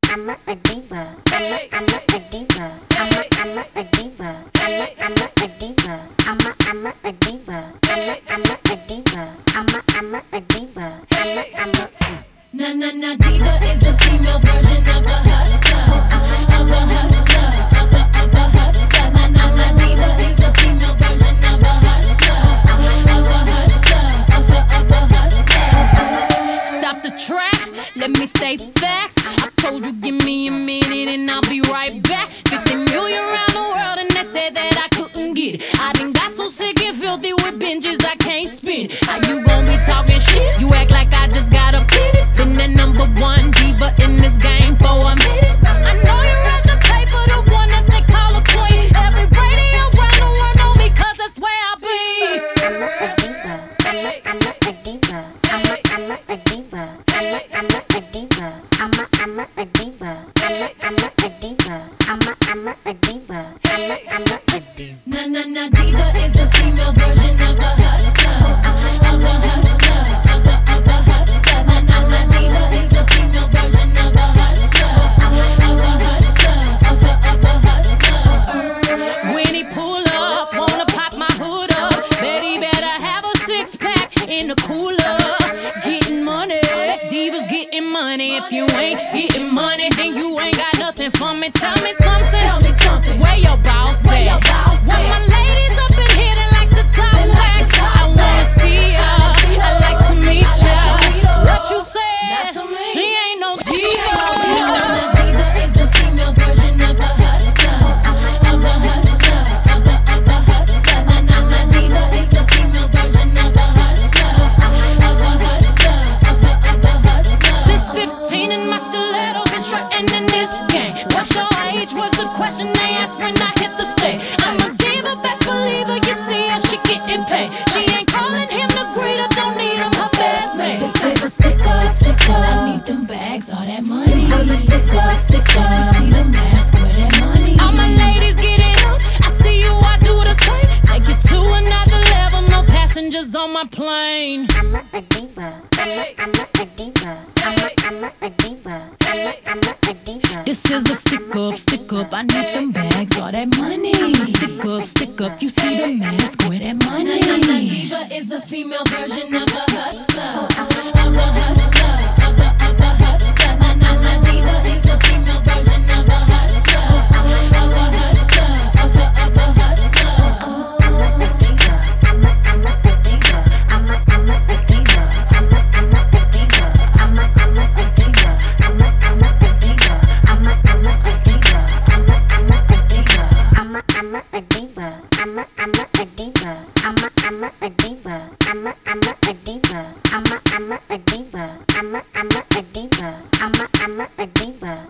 a diva. I'm a diva. I'm a diva. I'm a diva. I'm a diva. I'm a diva. I'm a diva. Na diva is a female version of a hustler, of a hustler, of a hustler. Na diva is a female version of a hustler, of a hustler, of a hustler. Stop the track, let me state facts. I told you give me a minute and I'll be right back. 50 million around the world and they said that I couldn't get it. I done got so sick and filthy with binges I can't spin. How you gon' be talking shit? You act like I just got a pity. Been the number one diva in this game for a minute. I know you're at the pay for the one that they call a queen. Every radio around the world know me 'cause that's where I be. I'm a diva. I'm a diva. I'm a diva. I'm a diva. I'm a diva. I'm a diva. I'm a diva. Na diva is a female version of a hustler, of a hustler, of a hustler. Na diva is a female version of a hustler, of a hustler, of a hustler. When he pull up, wanna pop my hood up. Betty better have a 6-pack in the cooler. Getting money, divas getting money. If you ain't getting money, then you ain't got nothing for me. Tell me something. Tell me something. Where your boss at? When my ladies up in here, they like to talk back. I wanna see ya. I like to meet ya. What you said? She ain't no diva. Na diva is a female version of a hustler, of a hustler, of a hustler. Na diva is a female version of a hustler, of a hustler, of a hustler. Since 15 in my stilettos and strutting in this game. What's your age was the question they asked when I hit the stage. I'm a diva, best believer, you see her, she getting paid. She ain't calling him the greeter, don't need him, her best mate. This is a stick up, I need them bags, all that money. I'm a stick up, you see the mask, where that money. All my ladies get it up, I see you, I do the same. Take it to another level, no passengers on my plane. I'm a diva. I'm a diva. I'm a diva. I'm a diva. This is a stick up, I need them bags, all that money. Stick up, you see the mask, where that money. Na diva is a female version of a hustler, of a hustler, of a hustler. Na diva is a female version of a hustler, of a hustler, of a hustler. I'm a diva. I'm a diva. I'm a diva. I'm a diva. I'm a diva. I'm a diva. I'm a diva. I'm a diva. I'm a diva. I'm a diva. I'm a diva. I'm a diva. I'm a diva. I'm a diva. I'm a diva. I'm a diva.